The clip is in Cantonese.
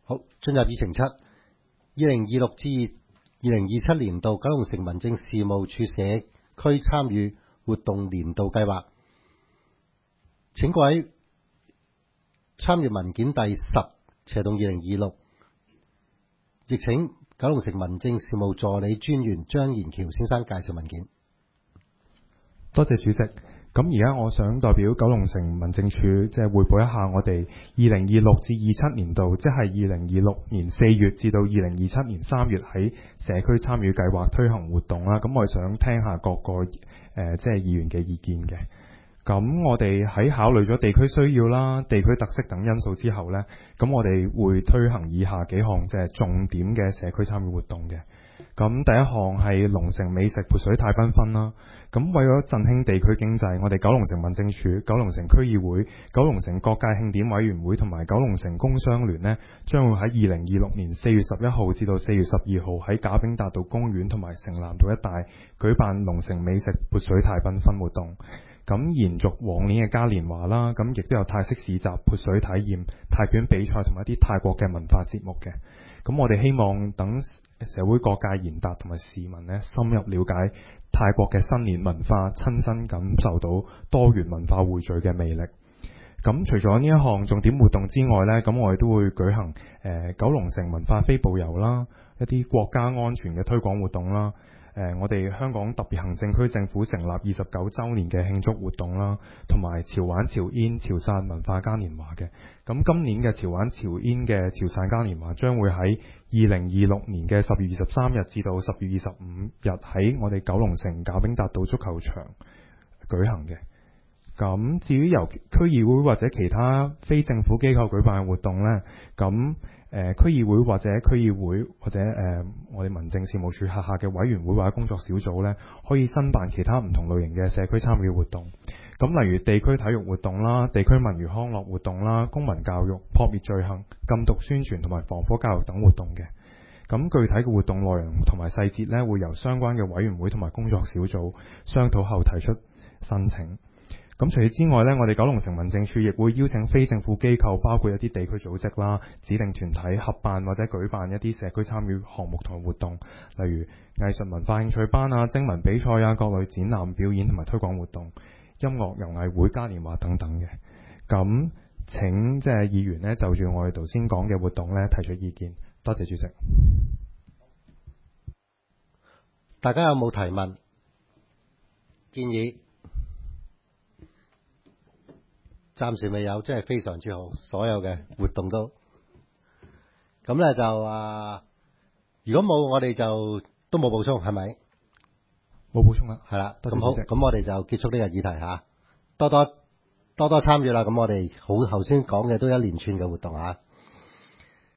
好，進入議程七，2026至2027年度九龍城民政事務處社區參與活動年度計劃。請各位參閱文件第10/2026，亦請九龍城民政事務助理專員張賢橋先生介紹文件。 多謝主席。咁而家我想代表九龍城民政處即係匯報一下我哋2026至27年度，即係2026年4月至到2027年3月喺社區參與計劃推行活動啦。咁我想聽下各個即係議員嘅意見嘅。咁我哋喺考慮咗地區需要啦、地區特色等因素之後呢，咁我哋會推行以下幾項即係重點嘅社區參與活動嘅。咁第一項係龍城美食潑水太繽紛啦。咁為咗振興地區經濟，我哋九龍城民政處、九龍城區議會、九龍城各界慶典委員會同埋九龍城工商聯呢，將會喺2026年4月11號至到4月12號喺賈炳達道公園同埋城南道一帶舉辦龍城美食潑水太繽紛活動。咁延續往年嘅嘉年華啦，咁亦都有泰式市集、潑水體驗、泰拳比賽同埋一啲泰國嘅文化節目嘅。咁我哋希望等社會各界賢達同埋市民呢，深入了解泰國嘅新年文化，親身感受到多元文化匯聚嘅魅力。咁除咗呢一項重點活動之外呢，咁我哋都會舉行九龍城文化非步遊啦，一啲國家安全嘅推廣活動啦。我哋香港特別行政區政府成立29週年嘅慶祝活動啦，同埋潮玩潮煙潮汕文化嘉年華嘅。咁今年嘅潮玩潮煙嘅潮汕嘉年華將會喺2026年嘅10月23日至到10月25日喺我哋九龍城賈炳達道足球場舉行嘅。咁至於由區議會或者其他非政府機構舉辦嘅活動呢，咁區議會或者我哋民政事務處轄下嘅委員會或者工作小組呢，可以申辦其他唔同類型嘅社區參與活動。咁例如地區體育活動啦、地區文娛康樂活動啦、公民教育、撲滅罪行、禁毒宣傳同埋防火教育等活動嘅。咁具體嘅活動內容同埋細節呢，會由相關嘅委員會同埋工作小組商討後提出申請。咁除此之外呢，我哋九龍城民政處亦會邀請非政府機構，包括一啲地區組織啦、指定團體合辦或者舉辦一啲社區參與項目同活動，例如藝術文化興趣班啊、徵文比賽啊、各類展覽表演同埋推廣活動、音樂遊藝會、嘉年華等等嘅。咁請即係議員呢，就住我哋頭先講嘅活動呢，提出意見。多謝主席。 大家有冇提問、建議？暫時未有，真係非常之好，所有嘅活動都咁咧就如果冇我哋就都冇補充，係咪？ 冇補充啦， 係啦。咁好，咁我哋就結束呢個議題多多參與啦。咁我哋好頭先講嘅都一連串嘅活動